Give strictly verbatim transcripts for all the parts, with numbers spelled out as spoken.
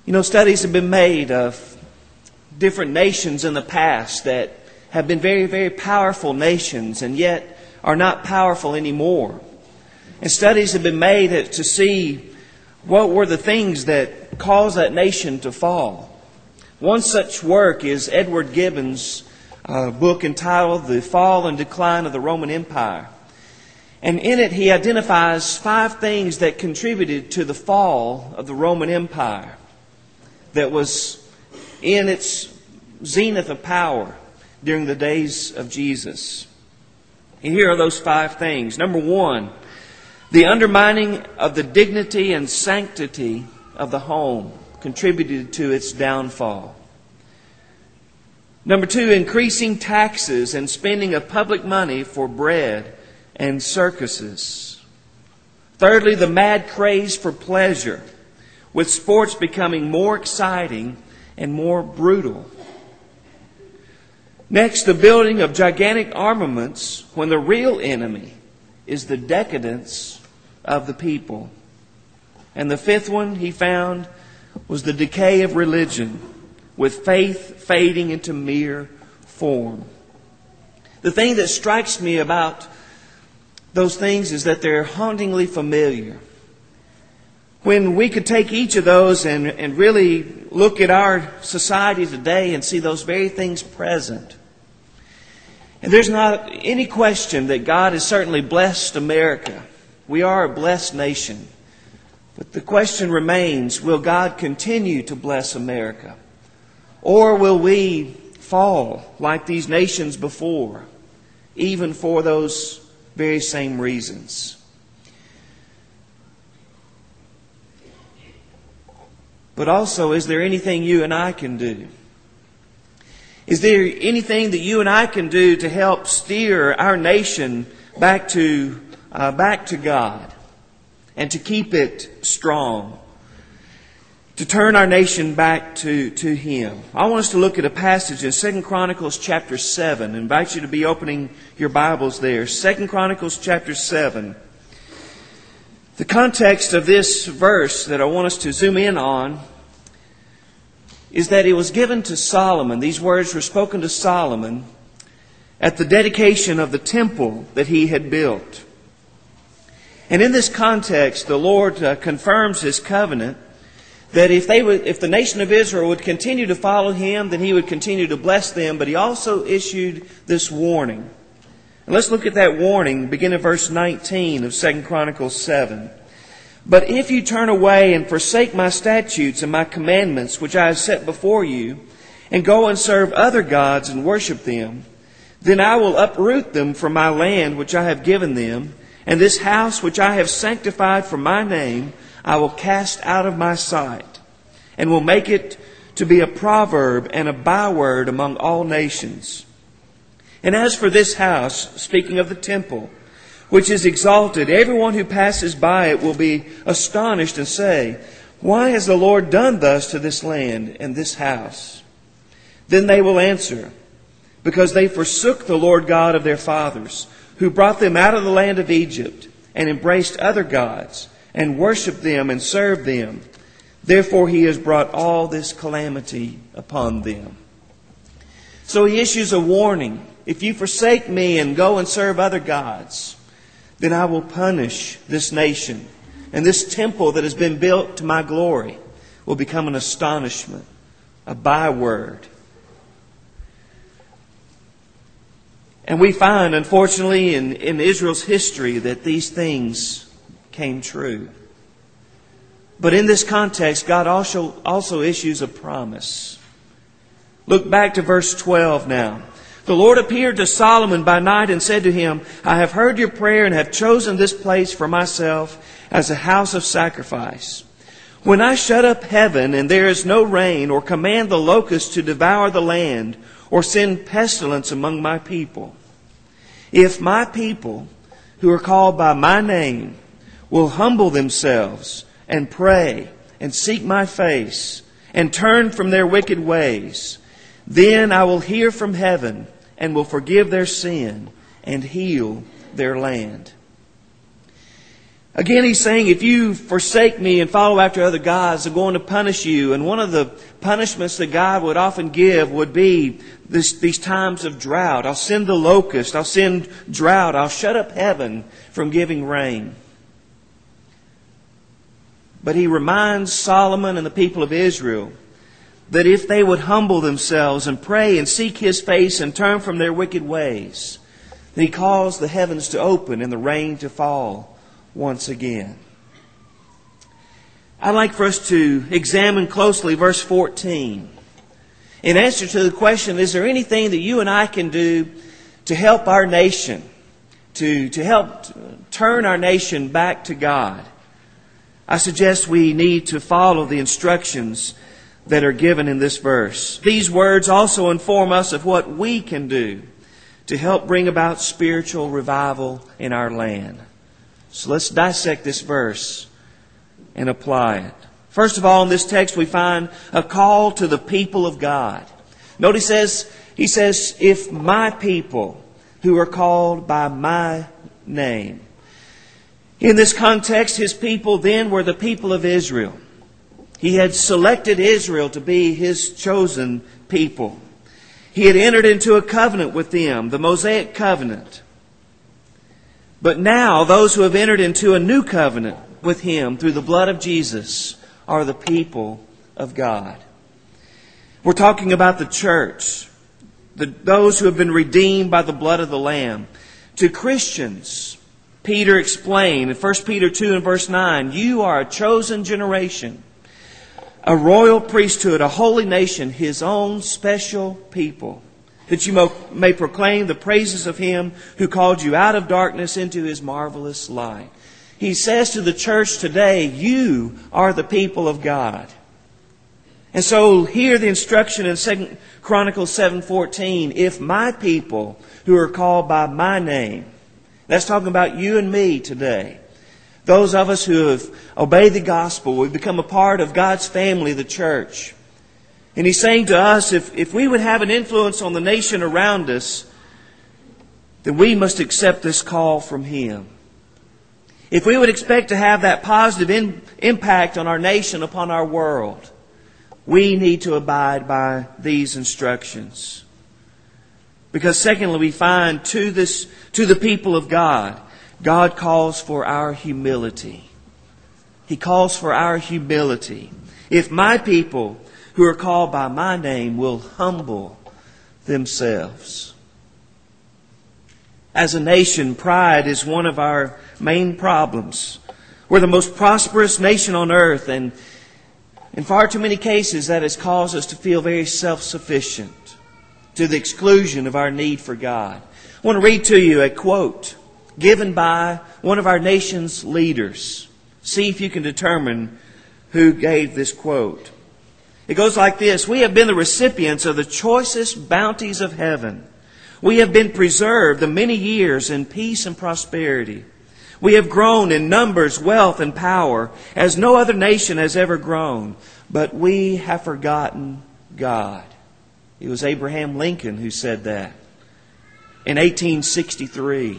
You know, studies have been made of different nations in the past that have been very, very powerful nations and yet are not powerful anymore. And studies have been made to see what were the things that caused that nation to fall. One such work is Edward Gibbon's uh, book entitled The Fall and Decline of the Roman Empire. And in it he identifies five things that contributed to the fall of the Roman Empire that was in its zenith of power during the days of Jesus. And here are those five things. Number one, the undermining of the dignity and sanctity of the home contributed to its downfall. Number two, increasing taxes and spending of public money for bread and circuses. Thirdly, the mad craze for pleasure, with sports becoming more exciting and more brutal. Next, the building of gigantic armaments when the real enemy is the decadence of the people. And the fifth one he found was the decay of religion, with faith fading into mere form. The thing that strikes me about those things is that they're hauntingly familiar. When we could take each of those and, and really look at our society today and see those very things present. And there's not any question that God has certainly blessed America. We are a blessed nation. But the question remains, will God continue to bless America? Or will we fall like these nations before, even for those very same reasons? But also, is there anything you and I can do? Is there anything that you and I can do to help steer our nation back to uh, back to God and to keep it strong? To turn our nation back to, to Him. I want us to look at a passage in Second Chronicles chapter seven. I invite you to be opening your Bibles there. Second Chronicles chapter seven. The context of this verse that I want us to zoom in on is that it was given to Solomon. These words were spoken to Solomon at the dedication of the temple that he had built. And in this context, the Lord uh, confirms His covenant that if they would, if the nation of Israel would continue to follow Him, then He would continue to bless them. But He also issued this warning. And let's look at that warning, begin at verse nineteen of Second Chronicles seven. But if you turn away and forsake my statutes and my commandments, which I have set before you, and go and serve other gods and worship them, then I will uproot them from my land which I have given them, and this house which I have sanctified for my name, I will cast out of my sight, and will make it to be a proverb and a byword among all nations. And as for this house, speaking of the temple, which is exalted, everyone who passes by it will be astonished and say, why has the Lord done thus to this land and this house? Then they will answer, because they forsook the Lord God of their fathers, who brought them out of the land of Egypt, and embraced other gods, and worshipped them and served them. Therefore He has brought all this calamity upon them. So He issues a warning. If you forsake me and go and serve other gods, then I will punish this nation. And this temple that has been built to my glory will become an astonishment, a byword. And we find, unfortunately, in, in Israel's history that these things came true. But in this context, God also, also issues a promise. Look back to verse twelve now. The Lord appeared to Solomon by night and said to him, I have heard your prayer and have chosen this place for myself as a house of sacrifice. When I shut up heaven and there is no rain, or command the locusts to devour the land, or send pestilence among my people, if my people who are called by my name will humble themselves and pray and seek my face and turn from their wicked ways, then I will hear from heaven and will forgive their sin and heal their land. Again, He's saying, if you forsake me and follow after other gods, I'm going to punish you. And one of the punishments that God would often give would be this, these times of drought. I'll send the locust. I'll send drought. I'll shut up heaven from giving rain. But He reminds Solomon and the people of Israel that if they would humble themselves and pray and seek His face and turn from their wicked ways, that He calls the heavens to open and the rain to fall once again. I'd like for us to examine closely verse fourteen. In answer to the question, is there anything that you and I can do to help our nation, to, to help turn our nation back to God? I suggest we need to follow the instructions that are given in this verse. These words also inform us of what we can do to help bring about spiritual revival in our land. So let's dissect this verse and apply it. First of all, in this text we find a call to the people of God. Note he says, he says, if my people who are called by my name. In this context, His people then were the people of Israel. He had selected Israel to be His chosen people. He had entered into a covenant with them, the Mosaic covenant. But now, those who have entered into a new covenant with Him through the blood of Jesus are the people of God. We're talking about the church, the, those who have been redeemed by the blood of the Lamb. To Christians, Peter explained in First Peter two and verse nine, you are a chosen generation, a royal priesthood, a holy nation, His own special people, that you may proclaim the praises of Him who called you out of darkness into His marvelous light. He says to the church today, you are the people of God. And so hear the instruction in Second Chronicles seven fourteen, if my people who are called by my name. That's talking about you and me today. Those of us who have obeyed the gospel, we've become a part of God's family, the church. And He's saying to us, if, if we would have an influence on the nation around us, then we must accept this call from Him. If we would expect to have that positive in, impact on our nation, upon our world, we need to abide by these instructions. Because secondly, we find to this, to the people of God, God calls for our humility. He calls for our humility. If my people who are called by my name will humble themselves. As a nation, pride is one of our main problems. We're the most prosperous nation on earth, and in far too many cases that has caused us to feel very self-sufficient, to the exclusion of our need for God. I want to read to you a quote given by one of our nation's leaders. See if you can determine who gave this quote. It goes like this: we have been the recipients of the choicest bounties of heaven. We have been preserved the many years in peace and prosperity. We have grown in numbers, wealth, and power as no other nation has ever grown. But we have forgotten God. It was Abraham Lincoln who said that in eighteen sixty-three.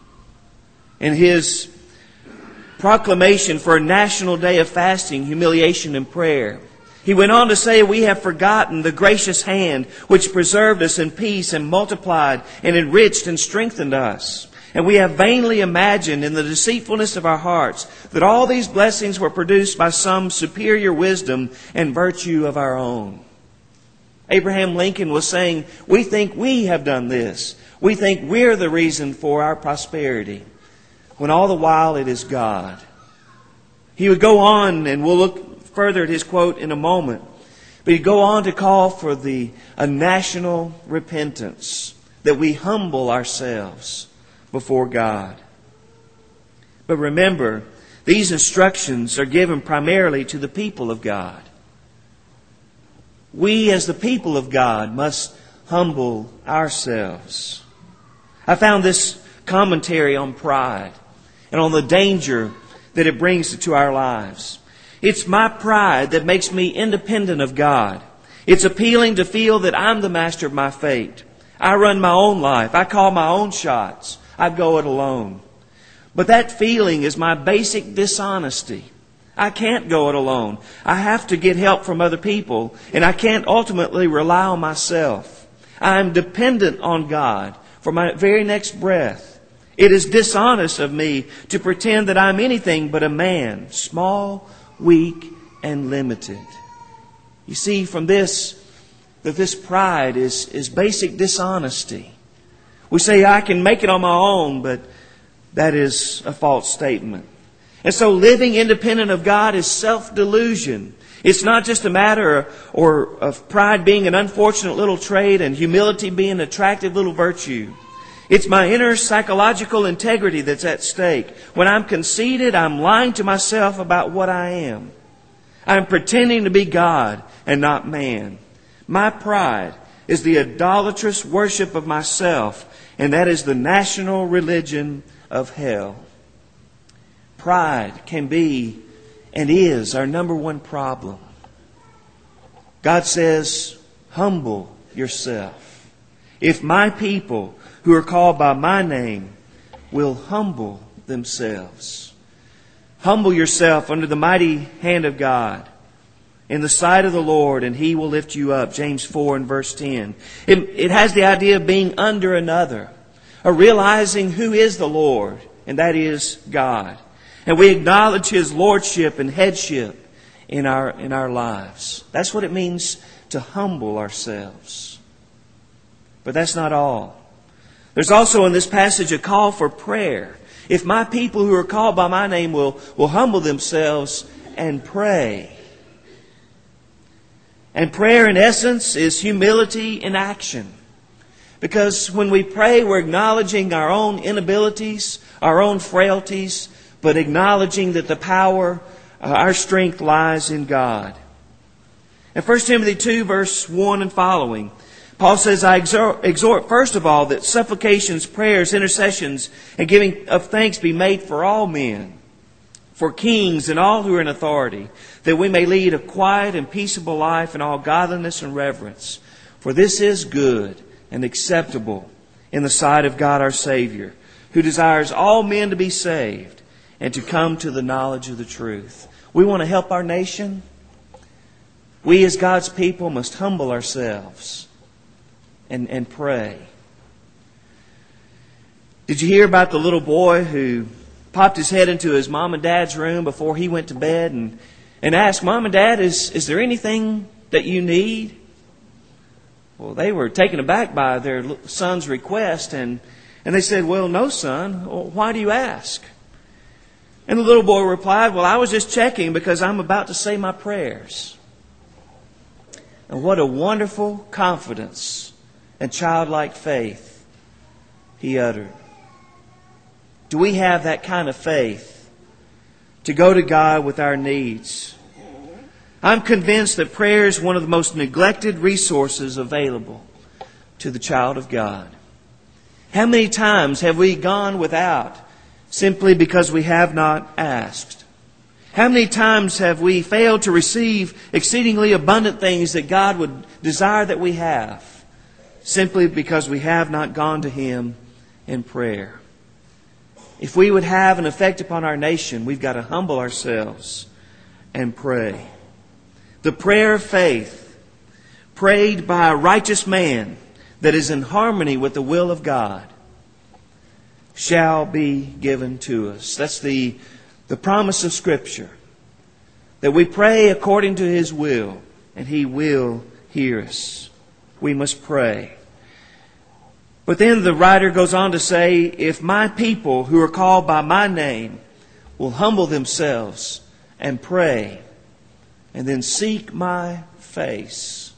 In his proclamation for a national day of fasting, humiliation, and prayer, he went on to say, we have forgotten the gracious hand which preserved us in peace and multiplied and enriched and strengthened us. And we have vainly imagined in the deceitfulness of our hearts that all these blessings were produced by some superior wisdom and virtue of our own. Abraham Lincoln was saying, we think we have done this. We think we're the reason for our prosperity, when all the while it is God. He would go on, and we'll look further at his quote in a moment, but he'd go on to call for the a national repentance, that we humble ourselves before God. But remember, these instructions are given primarily to the people of God. We as the people of God must humble ourselves. I found this commentary on pride and on the danger that it brings to our lives. It's my pride that makes me independent of God. It's appealing to feel that I'm the master of my fate. I run my own life. I call my own shots. I go it alone. But that feeling is my basic dishonesty. I can't go it alone. I have to get help from other people, and I can't ultimately rely on myself. I am dependent on God for my very next breath. It is dishonest of me to pretend that I'm anything but a man, small, weak, and limited. You see, from this, that this pride is, is basic dishonesty. We say, I can make it on my own, but that is a false statement. And so living independent of God is self-delusion. It's not just a matter of, or of pride being an unfortunate little trait and humility being an attractive little virtue. It's my inner psychological integrity that's at stake. When I'm conceited, I'm lying to myself about what I am. I'm pretending to be God and not man. My pride is the idolatrous worship of myself, and that is the national religion of hell. Pride can be and is our number one problem. God says, humble yourself. If my people who are called by my name will humble themselves. Humble yourself under the mighty hand of God in the sight of the Lord, and He will lift you up. James four and verse ten. It, it has the idea of being under another, of realizing who is the Lord, and that is God. And we acknowledge His lordship and headship in our, in our lives. That's what it means to humble ourselves. But that's not all. There's also in this passage a call for prayer. If my people who are called by my name will, will humble themselves and pray. And prayer in essence is humility in action. Because when we pray, we're acknowledging our own inabilities, our own frailties, but acknowledging that the power, uh, our strength lies in God. In First Timothy two, verse one and following, Paul says, I exhort, exhort first of all that supplications, prayers, intercessions, and giving of thanks be made for all men, for kings and all who are in authority, that we may lead a quiet and peaceable life in all godliness and reverence. For this is good and acceptable in the sight of God our Savior, who desires all men to be saved and to come to the knowledge of the truth. We want to help our nation. We as God's people must humble ourselves and, and pray. Did you hear about the little boy who popped his head into his mom and dad's room before he went to bed and, and asked, Mom and Dad, is, is there anything that you need? Well, they were taken aback by their son's request, and, and they said, well, no, son. Well, why do you ask? And the little boy replied, well, I was just checking because I'm about to say my prayers. And what a wonderful confidence and childlike faith he uttered. Do we have that kind of faith to go to God with our needs? I'm convinced that prayer is one of the most neglected resources available to the child of God. How many times have we gone without simply because we have not asked? How many times have we failed to receive exceedingly abundant things that God would desire that we have, simply because we have not gone to Him in prayer? If we would have an effect upon our nation, we've got to humble ourselves and pray. The prayer of faith, prayed by a righteous man that is in harmony with the will of God, shall be given to us. That's the, the promise of Scripture. That we pray according to His will, and He will hear us. We must pray. But then the writer goes on to say, if my people who are called by my name will humble themselves and pray, and then seek my face,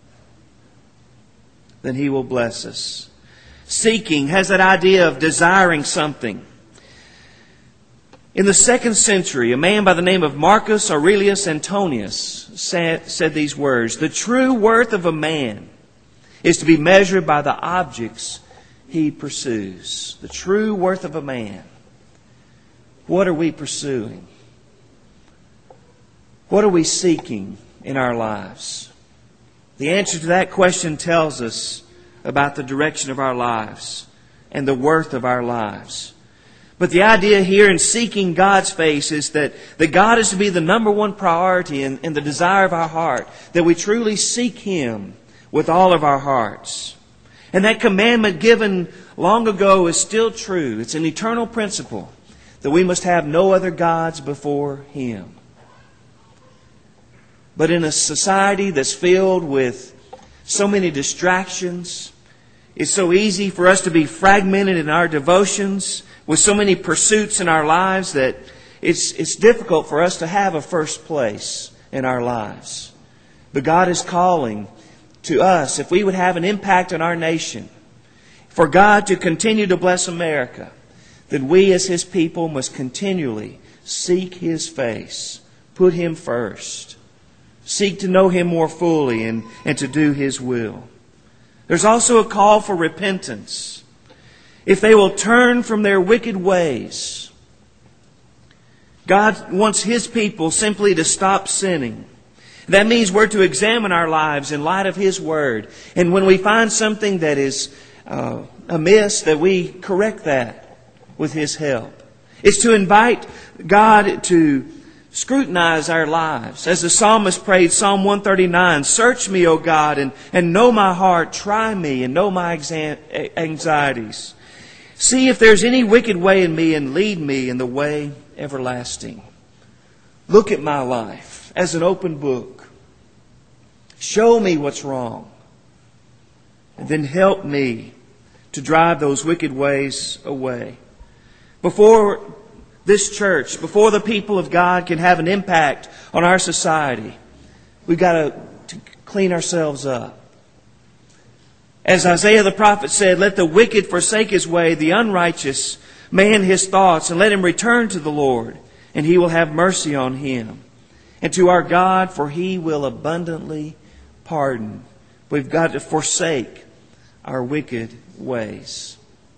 then He will bless us. Seeking has that idea of desiring something. In the second century, a man by the name of Marcus Aurelius Antonius said, said these words, the true worth of a man is to be measured by the objects he pursues. The true worth of a man. What are we pursuing? What are we seeking in our lives? The answer to that question tells us about the direction of our lives and the worth of our lives. But the idea here in seeking God's face is that, that God is to be the number one priority and, and the desire of our heart, that we truly seek Him with all of our hearts. And that commandment given long ago is still true. It's an eternal principle that we must have no other gods before Him. But in a society that's filled with so many distractions, it's so easy for us to be fragmented in our devotions with so many pursuits in our lives that it's, it's difficult for us to have a first place in our lives. But God is calling to us, if we would have an impact on our nation, for God to continue to bless America, then we as His people must continually seek His face, put Him first, seek to know Him more fully and, and to do His will. There's also a call for repentance. If they will turn from their wicked ways, God wants His people simply to stop sinning. That means we're to examine our lives in light of His Word. And when we find something that is uh, amiss, that we correct that with His help. It's to invite God to scrutinize our lives. As the psalmist prayed, Psalm one thirty-nine, "Search me, O God, and, and know my heart. Try me and know my anxieties. See if there's any wicked way in me and lead me in the way everlasting." Look at my life as an open book. Show me what's wrong. And then help me to drive those wicked ways away. Before this church, before the people of God can have an impact on our society, we've got to, to clean ourselves up. As Isaiah the prophet said, "Let the wicked forsake his way, the unrighteous man his thoughts, and let him return to the Lord, and He will have mercy on him. And to our God, for He will abundantly pardon." We've got to forsake our wicked ways.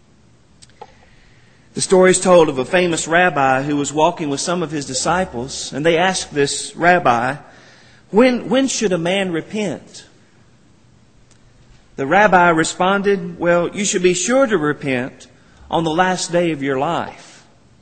The story is told of a famous rabbi who was walking with some of his disciples, and they asked this rabbi, when, when should a man repent? The rabbi responded, "Well, you should be sure to repent on the last day of your life."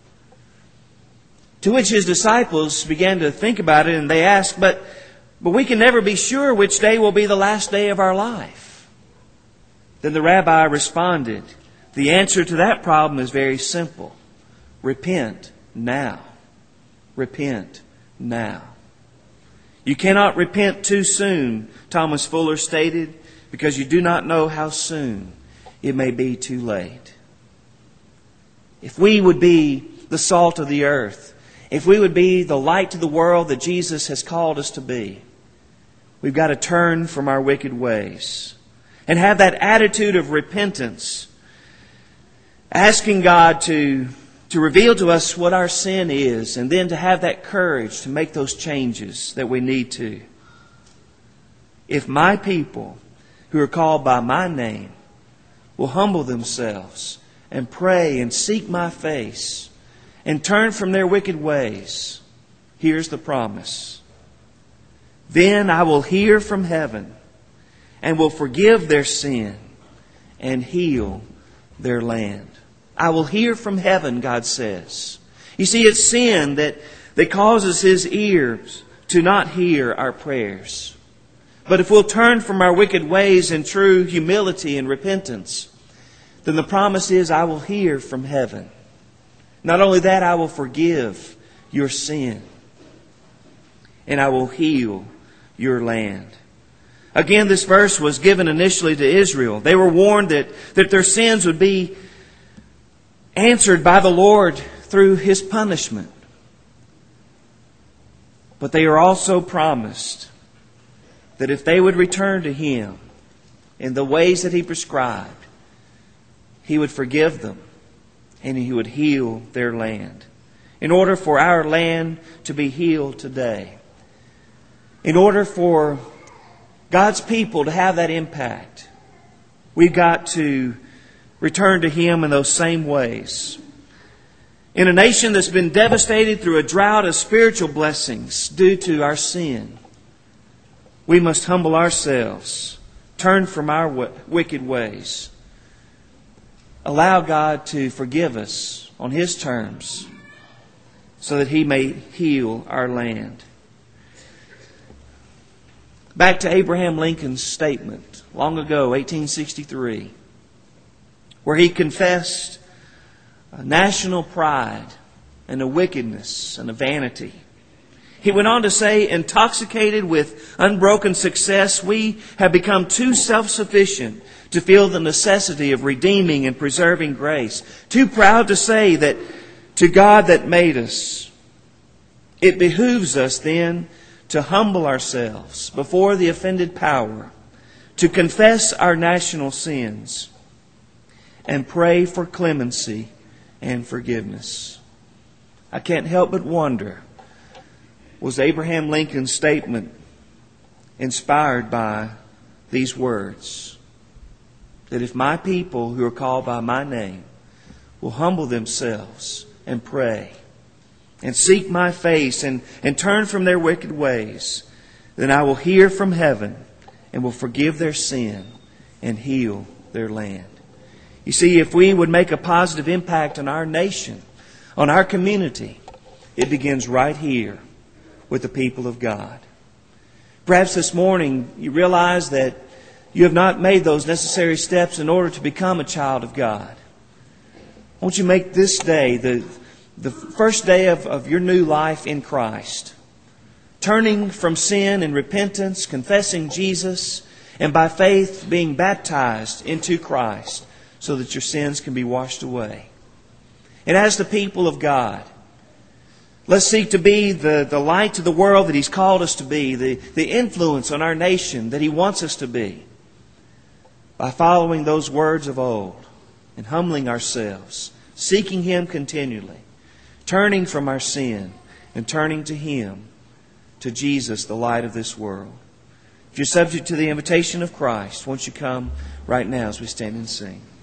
To which his disciples began to think about it, and they asked, but, but we can never be sure which day will be the last day of our life. Then the rabbi responded, "The answer to that problem is very simple. Repent now. Repent now." You cannot repent too soon, Thomas Fuller stated, because you do not know how soon it may be too late. If we would be the salt of the earth, if we would be the light to the world that Jesus has called us to be, we've got to turn from our wicked ways and have that attitude of repentance, asking God to, to reveal to us what our sin is, and then to have that courage to make those changes that we need to. If my people who are called by my name will humble themselves and pray and seek my face and turn from their wicked ways, here's the promise. Then I will hear from heaven and will forgive their sin and heal their land. I will hear from heaven, God says. You see, it's sin that, that causes His ears to not hear our prayers. But if we'll turn from our wicked ways in true humility and repentance, then the promise is, I will hear from heaven. Not only that, I will forgive your sin, and I will heal your land. Again, this verse was given initially to Israel. They were warned that, that their sins would be answered by the Lord through His punishment. But they are also promised that if they would return to Him in the ways that He prescribed, He would forgive them and He would heal their land. In order for our land to be healed today, in order for God's people to have that impact, we've got to return to Him in those same ways. In a nation that's been devastated through a drought of spiritual blessings due to our sin, we must humble ourselves, turn from our wicked ways, allow God to forgive us, on His terms, so that He may heal our land. Back to Abraham Lincoln's statement long ago, eighteen sixty-three, where he confessed a national pride and a wickedness and a vanity. He went on to say, intoxicated with unbroken success, we have become too self-sufficient to feel the necessity of redeeming and preserving grace. Too proud to say that to God that made us. It behooves us then to humble ourselves before the offended power, to confess our national sins, and pray for clemency and forgiveness. I can't help but wonder, was Abraham Lincoln's statement inspired by these words? That if my people who are called by my name will humble themselves and pray and seek my face and, and turn from their wicked ways, then I will hear from heaven and will forgive their sin and heal their land. You see, if we would make a positive impact on our nation, on our community, it begins right here with the people of God. Perhaps this morning you realize that you have not made those necessary steps in order to become a child of God. Won't you make this day the, the first day of, of your new life in Christ? Turning from sin and repentance, confessing Jesus, and by faith being baptized into Christ so that your sins can be washed away. And as the people of God, let's seek to be the, the light to the world that He's called us to be, the, the influence on our nation that He wants us to be, by following those words of old and humbling ourselves, seeking Him continually, turning from our sin and turning to Him, to Jesus, the light of this world. If you're subject to the invitation of Christ, won't you come right now as we stand and sing?